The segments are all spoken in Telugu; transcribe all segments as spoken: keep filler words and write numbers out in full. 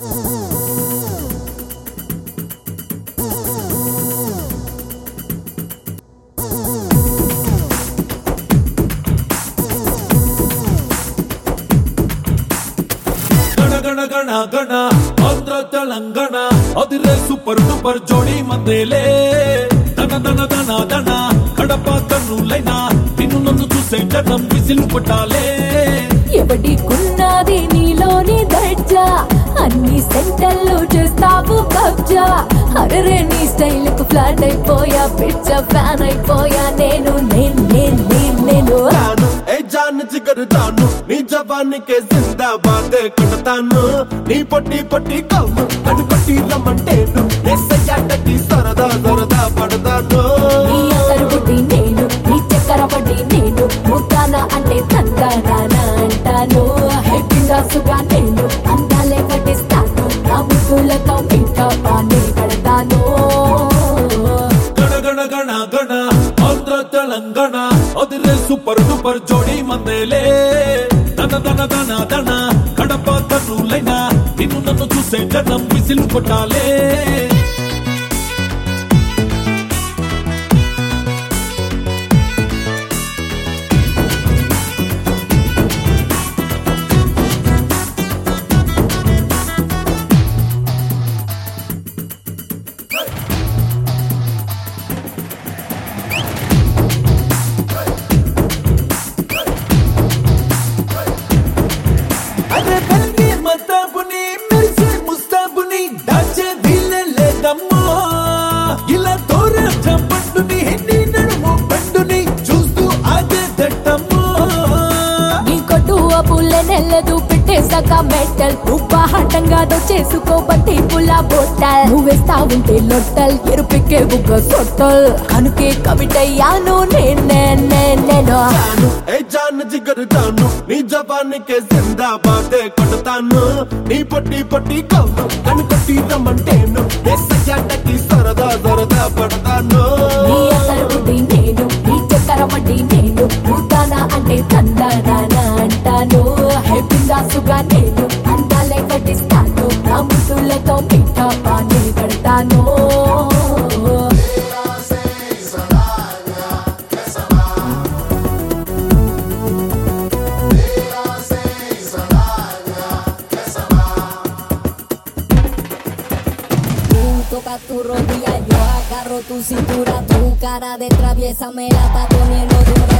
గణ గణ గణ ఆంధ్ర తెలంగాణ అదిరే సూపర్ డూపర్ జోడి మందేలే దన దన దన దన కడప కన్నులైనా నిన్ను నన్ను చూసే జనం విసిలు కొట్టాలే ఎవడి కున్నది నీలోని దర్జా అన్ని సెంటర్లు చేస్తావు కబ్జా అరే నీ స్టైల్ కు ఫ్లాట్ అయిపోయా పిచ్చ ఫ్యాన్ అయిపోయా నేను నేను నేను నేను ఏ జాన్ జిగరు జాను నీ జవానికి జిందాబాద్ కొడతాను నీ పొట్టి పొట్టి కవ్వు కను కొట్టి రమ్మంటేను నెస్సయాటకి సరదా సరదా పడతాను నీ అసలు బుడ్డి నేను నీ చక్కర పడి నేను ముద్దానా అంటే తందానా అంటాను హెప్పిందాసుగా నేను అందాలే పట్టిస్తాను నా ముద్దులతో ఇంకా పానే కడతాను గణ గణ గణ గణ ఆంధ్ర తెలంగాణ అదిరే సూపర్ డూపర్ జోడి మందేలే దన దన దన దన కడప కన్నులైనా నిన్ను నన్ను చూసే జనం విసిలు కొట్టాలే అరే బల్లి మతాబుని మెరిసే ముస్తాబుని దాచే దిల్లే లేదమ్మా ఇలా తోర చంపండుని నీ నడుము పండుని చూస్తూ ఆగే దట్టమ్మా నీ కొట్టు అప్పులే నెల్లదు పెట్టేసాక మెట్టల్ ఉప్పాహటంగా చేసుకోబట్టి పులా బొట్టల్ నువ్వేస్తా ఉంటే లొట్టల్ ఎరుపెక్కే బుగ్గ సొట్టల్ కనుకే కవిటయ్యాను నేనే నేను ఏ జాన్ జిగరు జాను నీ జవానికి జిందాబాద్ కొడతాను నీ పొట్టి పొట్టి కవ్వు కను కొట్టి రమ్మంటేను నెస్సయాటకి సరదా సరదా పడతాను నీ అసలు బుడ్డి నేను నీ చక్కర వడ్డీ నేను ముద్దానా అంటే తందానా అంటాను హెప్పిందాసుగా నేను అందాలే పట్టిస్తాను నా ముద్దులతో ఇంకా పానే కడతాను Toca tu rodilla, yo agarro tu cintura, tu cara de traviesa me la está poniendo dura.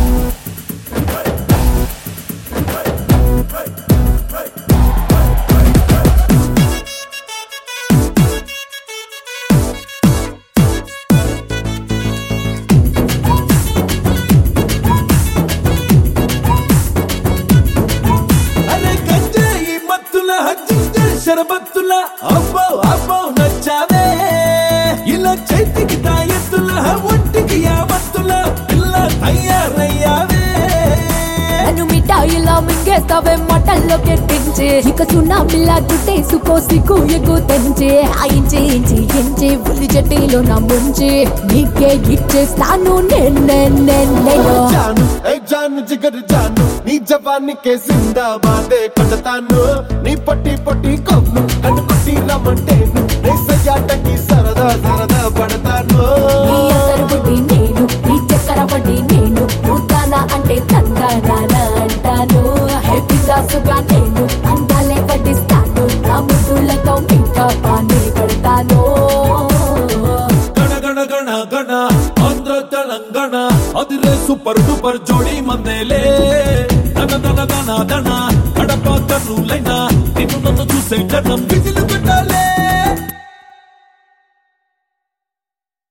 అరే గంజాయి మత్తుల హజ్జింజే షరబత్తుల అబ్బో అబ్బో నచ్చావే ఇలా చేతికి తాయెత్తుల ఒంటికి యావత్తుల పిల్ల తయారయ్యావే నన్ను మిఠాయిలా మింగేస్తావే మటల్లో కెట్టించే ఇక సున్నామిలా చుట్టేసుకో సిగ్గు ఎగ్గు తెంచే ఆయించి ఇంచి ఇంచి ఉల్లి చెట్టిలో నా ముంచి నీకే ఇచ్చేస్తాను నేను నేను జాను ఏ జాను జిగరు జాను నీ జవానికి జిందాబాద్ కొడతాను నీ పొట్టి పొట్టి కవ్వు కను కొట్టి రమ్మంటేను నెస్సయాటకి సరదా సరదా పడతాను నీ అసలు బుడ్డి నేను నీ చక్కర వడ్డీ నేను ముద్దానా అంటే తందానా అంటాను హెప్పిందాసుగా నేను అందాలే పట్టిస్తాను నా ముద్దులతో ఇంకా పానే కడతాను గణ గణ గణ గణ ఆంధ్ర తెలంగాణ అదిరే సూపర్ డూపర్ జోడి మందేలే దన దన దన దన కడప కన్నులైనా నిన్ను నన్ను చూసే జనం విసిలు కొట్టాలే